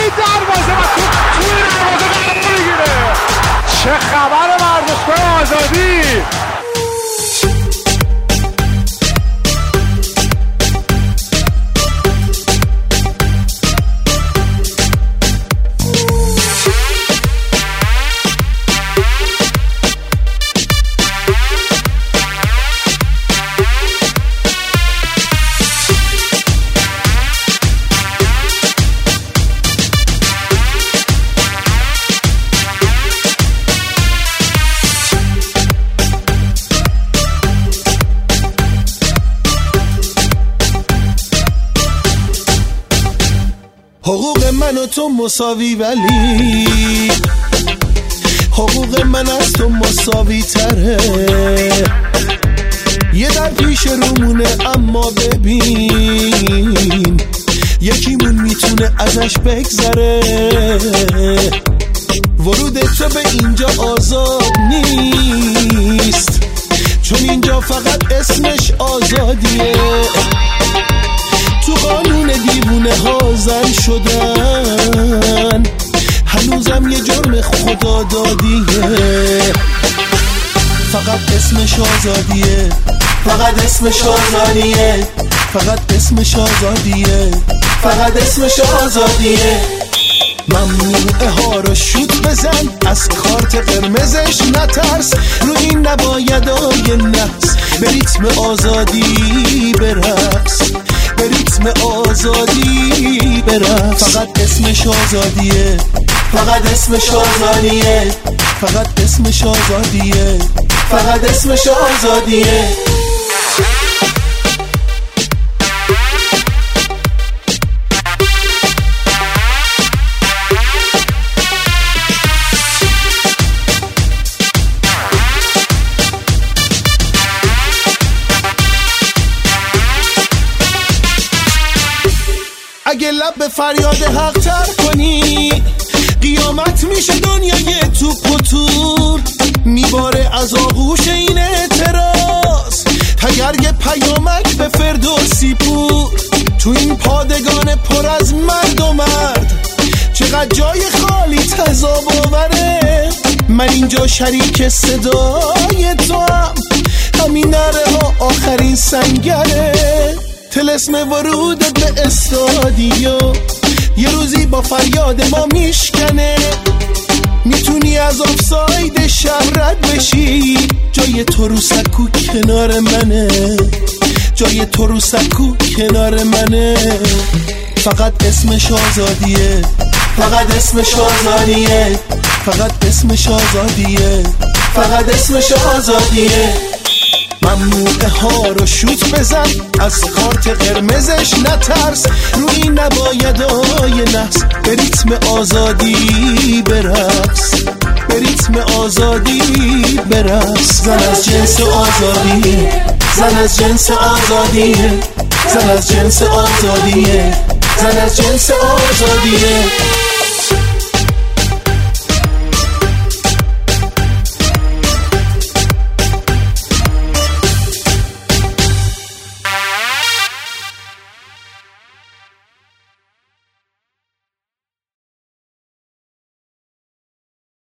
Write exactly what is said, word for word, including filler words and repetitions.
دروازه و تو توی دروازه قرار میگیره. چه خبر ورزشگاه آزادی. حقوق من و تو مساوی ولی حقوق من از تو مساوی تره. یه در پیش رومونه اما ببین یکیمون میتونه ازش بگذره. ورود تو به اینجا آزاد نیست چون اینجا فقط اسمش آزادیه. تو قانون دیوونه ها زن شدن هنوزم یه جرم خدا دادیه. فقط اسمش آزادیه، فقط اسمش آزادیه، فقط اسمش آزادیه، فقط اسمش آزادیه. ممنوعه ها رو شوت بزن، از کارت قرمزش نترس، رو این نبایدای نفس به ریتم آزادی برقص، به ریتم آزادی برقص. فقط اسمش آزادیه، فقط اسمش آزادیه، فقط اسمش آزادیه، فقط اسمش آزادیه. اگه لب به فریاد حق تر کنی قیامت میشه دنیای توپ و تور، میباره از آغوش این اعتراض تگرگ پیامک به فردوسی پور. تو این پادگان پر از مرد و مرد چقدر جای خالی تضاد آوره. من اینجا شریک صدای تو هم، همین نره ها آخرین سنگره. طلسم ورودت به استادیو یه روزی با فریاد ما میشکنه. میتونی از آفساید شهر رد بشی، جای تو رو سکو کنار منه، جای تو رو سکو کنار منه. فقط اسمش آزادیه، فقط اسمش آزادیه، فقط اسمش آزادیه، فقط اسمش آزادیه. ممنوعه ها رو شوت بزن، از کارت قرمزش نترس، رو این نبایدای نفس به ریتم آزادی برقص، به ریتم آزادی برقص. زن از جنس آزادیه، زن از جنس آزادیه، زن از جنس آزادیه، زن از جنس آزادیه.